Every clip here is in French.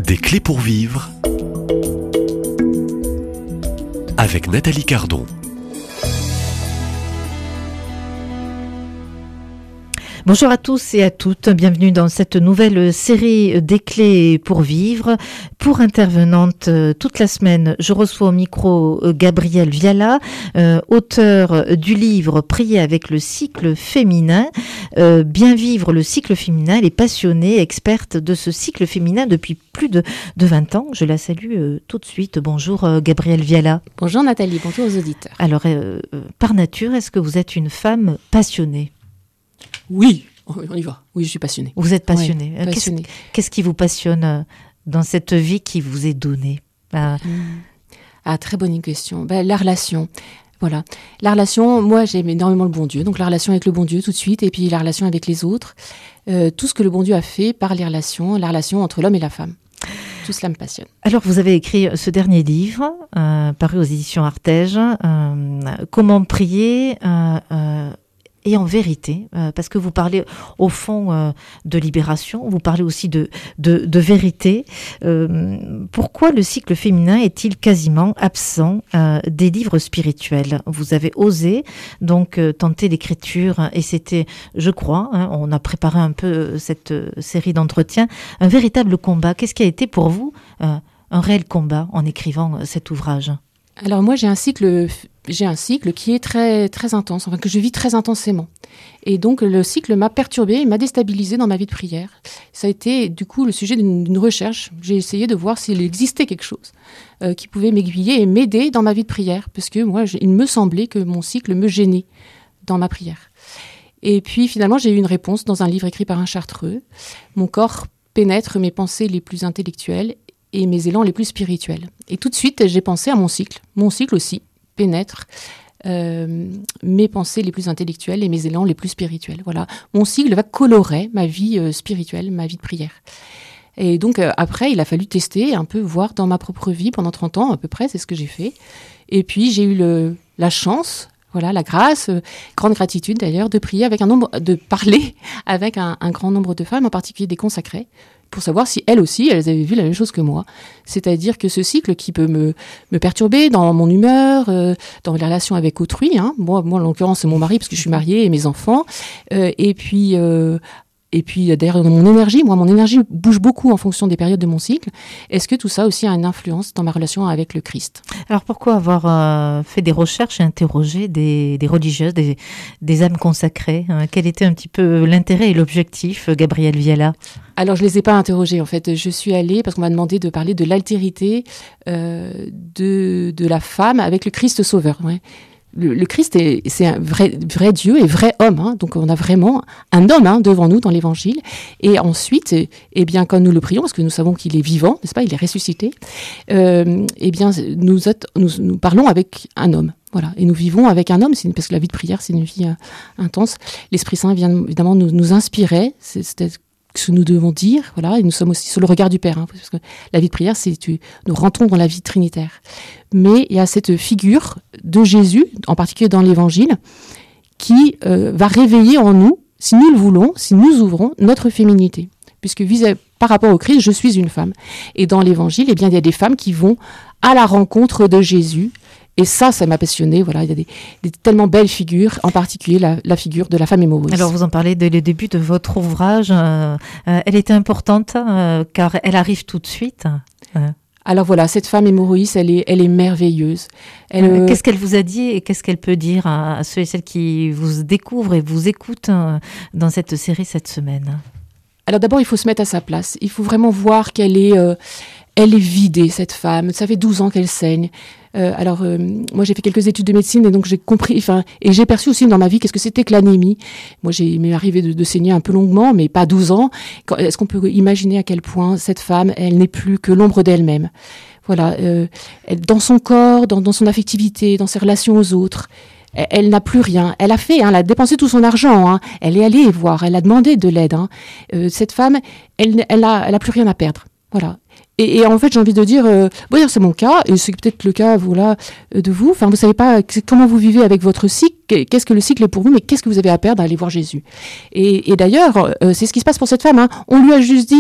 Des clés pour vivre avec Nathalie Cardon. Bonjour à tous et à toutes, bienvenue dans cette nouvelle série des clés pour vivre. Pour intervenante toute la semaine, je reçois au micro Gabrielle Viala, auteure du livre Prier avec le cycle féminin. Bien vivre le cycle féminin, elle est passionnée, experte de ce cycle féminin depuis plus de 20 ans. Je la salue tout de suite. Bonjour Gabrielle Viala. Bonjour Nathalie, bonjour aux auditeurs. Alors, par nature, est-ce que vous êtes une femme passionnée ? Oui, on y va. Oui, je suis passionnée. Vous êtes passionnée. Ouais, passionnée. Qu'est-ce qui vous passionne dans cette vie qui vous est donnée ? Très bonne question. La relation. Voilà. La relation, moi, j'aime énormément le bon Dieu. Donc, la relation avec le bon Dieu tout de suite, et puis la relation avec les autres. Tout ce que le bon Dieu a fait par les relations, la relation entre l'homme et la femme. Tout cela me passionne. Alors, vous avez écrit ce dernier livre, paru aux éditions Artege, Comment prier et en vérité, parce que vous parlez au fond de libération, vous parlez aussi de vérité. Pourquoi le cycle féminin est-il quasiment absent des livres spirituels ? Vous avez osé donc tenter l'écriture, et c'était, je crois, on a préparé un peu cette série d'entretiens, un véritable combat. Qu'est-ce qui a été pour vous un réel combat en écrivant cet ouvrage ? Alors moi, j'ai un cycle qui est très, très intense, que je vis très intensément. Et donc, le cycle m'a perturbée, m'a déstabilisée dans ma vie de prière. Ça a été, du coup, le sujet d'une recherche. J'ai essayé de voir s'il existait quelque chose qui pouvait m'aiguiller et m'aider dans ma vie de prière. Parce que moi, il me semblait que mon cycle me gênait dans ma prière. Et puis, finalement, j'ai eu une réponse dans un livre écrit par un Chartreux. Mon corps pénètre mes pensées les plus intellectuelles et mes élans les plus spirituels. Et tout de suite, j'ai pensé à mon cycle. Mon cycle aussi pénètre mes pensées les plus intellectuelles et mes élans les plus spirituels. Voilà. Mon cycle va colorer ma vie spirituelle, ma vie de prière. Et donc, après, il a fallu tester, un peu voir dans ma propre vie pendant 30 ans, à peu près, c'est ce que j'ai fait. Et puis, j'ai eu la chance, la grâce, grande gratitude d'ailleurs, de parler avec un grand nombre de femmes, en particulier des consacrées, pour savoir si elles aussi, elles avaient vu la même chose que moi. C'est-à-dire que ce cycle qui peut me perturber dans mon humeur, dans les relations avec autrui, moi en l'occurrence, c'est mon mari, parce que je suis mariée, et mes enfants, et puis d'ailleurs, mon énergie bouge beaucoup en fonction des périodes de mon cycle. Est-ce que tout ça aussi a une influence dans ma relation avec le Christ ? Alors pourquoi avoir fait des recherches et interrogé des religieuses, des âmes consacrées ? Quel était un petit peu l'intérêt et l'objectif, Gabrielle Viala ? Alors, je ne les ai pas interrogées, en fait. Je suis allée, parce qu'on m'a demandé de parler de l'altérité de la femme avec le Christ sauveur. Ouais. Le Christ, c'est un vrai Dieu et vrai homme. Donc, on a vraiment un homme devant nous dans l'Évangile. Et ensuite, quand nous le prions, parce que nous savons qu'il est vivant, n'est-ce pas ? Il est ressuscité. Nous parlons avec un homme. Voilà. Et nous vivons avec un homme, parce que la vie de prière, c'est une vie intense. L'Esprit Saint vient évidemment nous inspirer. C'est ce que nous devons dire, et nous sommes aussi sur le regard du Père, parce que la vie de prière, nous rentrons dans la vie trinitaire. Mais il y a cette figure de Jésus, en particulier dans l'Évangile, qui va réveiller en nous, si nous le voulons, si nous ouvrons notre féminité. Puisque par rapport au Christ, je suis une femme. Et dans l'Évangile, il y a des femmes qui vont à la rencontre de Jésus. Et ça m'a passionnée. Voilà, il y a des tellement belles figures, en particulier la figure de la femme hémorroïde. Alors, vous en parlez dès le début de votre ouvrage. Elle était importante car elle arrive tout de suite. Alors voilà, cette femme hémorroïde, elle est merveilleuse. Qu'est-ce qu'elle vous a dit et qu'est-ce qu'elle peut dire à ceux et celles qui vous découvrent et vous écoutent dans cette série cette semaine ? Alors d'abord, il faut se mettre à sa place. Il faut vraiment voir qu'elle est vidée, cette femme. Ça fait 12 ans qu'elle saigne. Moi, j'ai fait quelques études de médecine et donc j'ai compris, et j'ai perçu aussi dans ma vie qu'est-ce que c'était que l'anémie. Moi, il m'est arrivé de saigner un peu longuement, mais pas 12 ans. Est-ce qu'on peut imaginer à quel point cette femme, elle n'est plus que l'ombre d'elle-même ? Voilà, dans son corps, dans son affectivité, dans ses relations aux autres. Elle n'a plus rien. Elle a dépensé tout son argent. Elle est allée voir, elle a demandé de l'aide. Cette femme, elle a plus rien à perdre. Voilà. Et en fait, j'ai envie de dire, c'est mon cas, et c'est peut-être le cas de vous. Enfin, vous savez pas comment vous vivez avec votre cycle, qu'est-ce que le cycle est pour vous, mais qu'est-ce que vous avez à perdre à aller voir Jésus. Et d'ailleurs, c'est ce qui se passe pour cette femme. On lui a juste dit,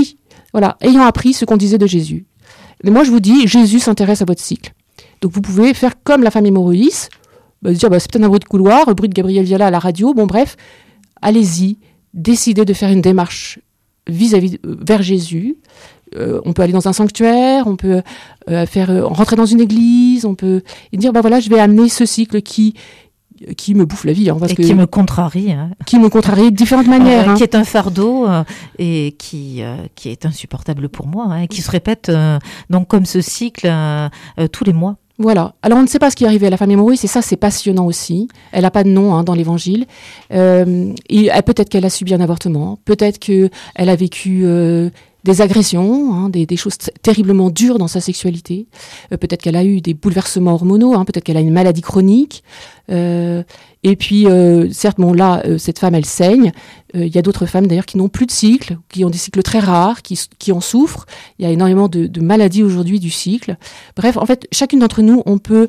Voilà, ayant appris ce qu'on disait de Jésus. Mais moi, je vous dis, Jésus s'intéresse à votre cycle. Donc, vous pouvez faire comme la famille Maurice, dire, c'est peut-être un bruit de couloir, un bruit de Gabriel Viala à la radio. Bon, bref, allez-y, décidez de faire une démarche vers Jésus. On peut aller dans un sanctuaire, on peut rentrer dans une église, on peut dire, voilà, je vais amener ce cycle qui me bouffe la vie. Qui me contrarie. Qui me contrarie de différentes manières. Qui est un fardeau et qui est insupportable pour moi, qui se répète donc comme ce cycle tous les mois. Voilà. Alors, on ne sait pas ce qui est arrivé à la famille Maurice, et ça, c'est passionnant aussi. Elle n'a pas de nom dans l'Évangile. Peut-être qu'elle a subi un avortement. Peut-être qu'elle a vécu des agressions, des choses terriblement dures dans sa sexualité. Peut-être qu'elle a eu des bouleversements hormonaux. Peut-être qu'elle a une maladie chronique. Et puis, certes, cette femme, elle saigne. Il y a d'autres femmes, d'ailleurs, qui n'ont plus de cycle, qui ont des cycles très rares, qui en souffrent. Il y a énormément de maladies aujourd'hui du cycle. Bref, en fait, chacune d'entre nous, on peut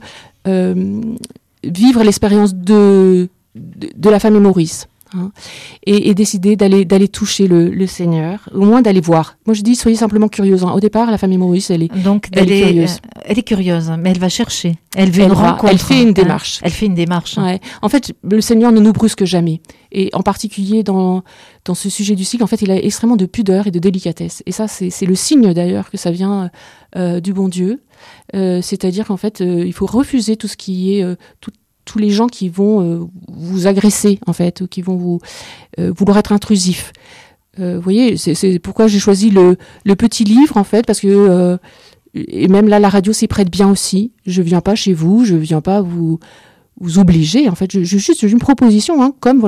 vivre l'expérience de la famille Maurice. Et décider d'aller toucher le Seigneur, au moins d'aller voir. Moi, je dis, soyez simplement curieuse. Au départ, la famille Maurice, elle est curieuse. Elle est curieuse, mais elle va chercher. Elle fait une démarche. Elle fait une démarche. Ouais. En fait, le Seigneur ne nous brusque jamais. Et en particulier dans ce sujet du cycle, en fait, il a extrêmement de pudeur et de délicatesse. Et ça, c'est le signe d'ailleurs que ça vient du bon Dieu. C'est-à-dire qu'en fait, il faut refuser tout ce qui est tous les gens qui vont vous agresser, en fait, ou qui vont vouloir être intrusifs. Vous voyez, c'est pourquoi j'ai choisi le petit livre, en fait, parce que, et même là, la radio s'y prête bien aussi. Je viens pas chez vous, je viens pas vous obliger, en fait. J'ai une proposition, comme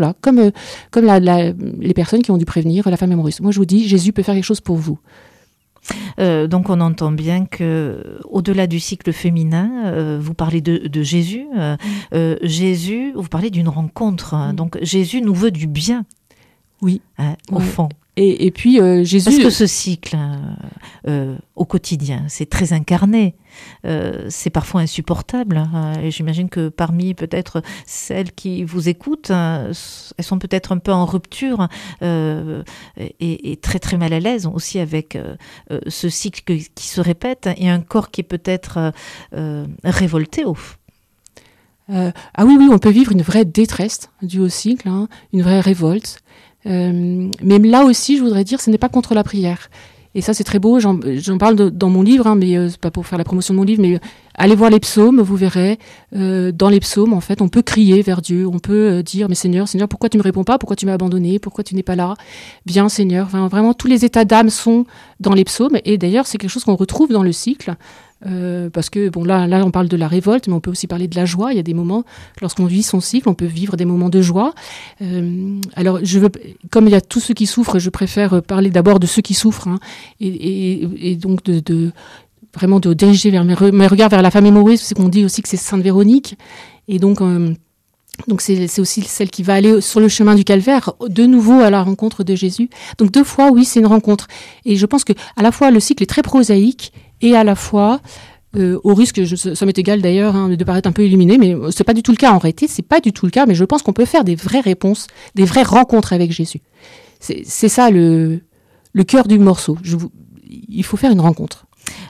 les personnes qui ont dû prévenir la famille Maurice. Moi, je vous dis, Jésus peut faire quelque chose pour vous. Donc on entend bien que au-delà du cycle féminin, vous parlez de Jésus. Jésus, vous parlez d'une rencontre. Donc Jésus nous veut du bien. Oui, au fond. Et puis Jésus. Parce que ce cycle, au quotidien, c'est très incarné. C'est parfois insupportable. Et j'imagine que parmi peut-être celles qui vous écoutent, elles sont peut-être un peu en rupture et très très mal à l'aise aussi avec ce cycle qui se répète et un corps qui est peut-être révolté au fond. Oui, on peut vivre une vraie détresse due au cycle, une vraie révolte. Mais là aussi, je voudrais dire, ce n'est pas contre la prière. Et ça, c'est très beau. J'en parle dans mon livre, mais c'est pas pour faire la promotion de mon livre, mais allez voir les psaumes, vous verrez. Dans les psaumes, en fait, on peut crier vers Dieu. On peut dire, mais Seigneur, pourquoi tu me réponds pas? Pourquoi tu m'as abandonné? Pourquoi tu n'es pas là? Bien, Seigneur. Enfin, vraiment, tous les états d'âme sont dans les psaumes. Et d'ailleurs, c'est quelque chose qu'on retrouve dans le cycle. Parce que, là, on parle de la révolte, mais on peut aussi parler de la joie. Il y a des moments, lorsqu'on vit son cycle, on peut vivre des moments de joie. Alors, comme il y a tous ceux qui souffrent, je préfère parler d'abord de ceux qui souffrent, et donc vraiment de diriger mes regards vers la famille Maurice, c'est qu'on dit aussi que c'est Sainte Véronique, et donc c'est aussi celle qui va aller sur le chemin du calvaire, de nouveau à la rencontre de Jésus. Donc 2 fois, oui, c'est une rencontre. Et je pense que à la fois le cycle est très prosaïque, et à la fois, au risque, ça m'est égal d'ailleurs de paraître un peu illuminé, mais c'est pas du tout le cas en réalité, c'est pas du tout le cas, mais je pense qu'on peut faire des vraies réponses, des vraies rencontres avec Jésus. C'est ça le cœur du morceau. Il faut faire une rencontre.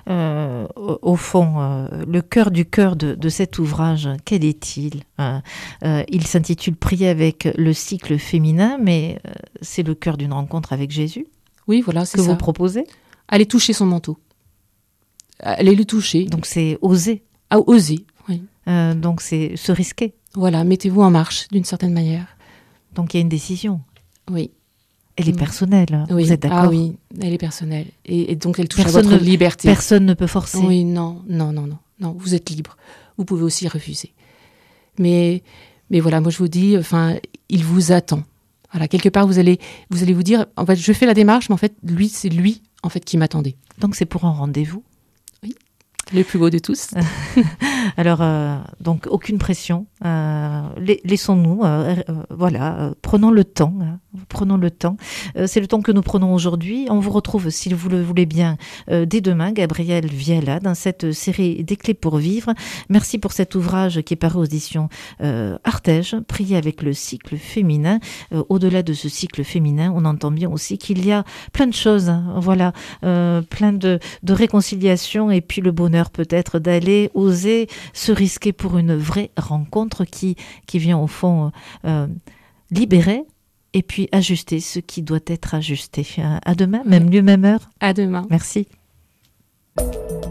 Au fond, le cœur du cœur de cet ouvrage, quel est-il? Il s'intitule Prier avec le cycle féminin, mais c'est le cœur d'une rencontre avec Jésus. Oui, voilà, c'est ça. Que vous proposez? Allez toucher son manteau. Allez le toucher. Donc c'est oser. Oser, oui. Donc c'est se risquer. Voilà, mettez-vous en marche d'une certaine manière. Donc il y a une décision. Oui. Elle est personnelle, oui. Vous êtes d'accord? Ah oui, elle est personnelle. Et donc elle touche à votre liberté. Personne ne peut forcer. Oui, non, vous êtes libre. Vous pouvez aussi refuser. Mais voilà, moi je vous dis, il vous attend. Voilà, quelque part vous allez vous dire, en fait, je fais la démarche, mais en fait, c'est lui en fait qui m'attendait. Donc c'est pour un rendez-vous. Oui, le plus beau de tous. Alors, donc, aucune pression. Laissons-nous, prenons le temps. Prenons le temps. C'est le temps que nous prenons aujourd'hui. On vous retrouve, si vous le voulez bien, dès demain, Gabrielle Viala, dans cette série des clés pour vivre. Merci pour cet ouvrage qui est paru aux éditions Artege, Prier avec le cycle féminin. Au-delà de ce cycle féminin, on entend bien aussi qu'il y a plein de choses, plein de réconciliation, et puis le bonheur peut-être d'aller oser se risquer pour une vraie rencontre qui vient au fond libérer et puis ajuster ce qui doit être ajusté. À demain, même lieu, même heure. À demain. Merci.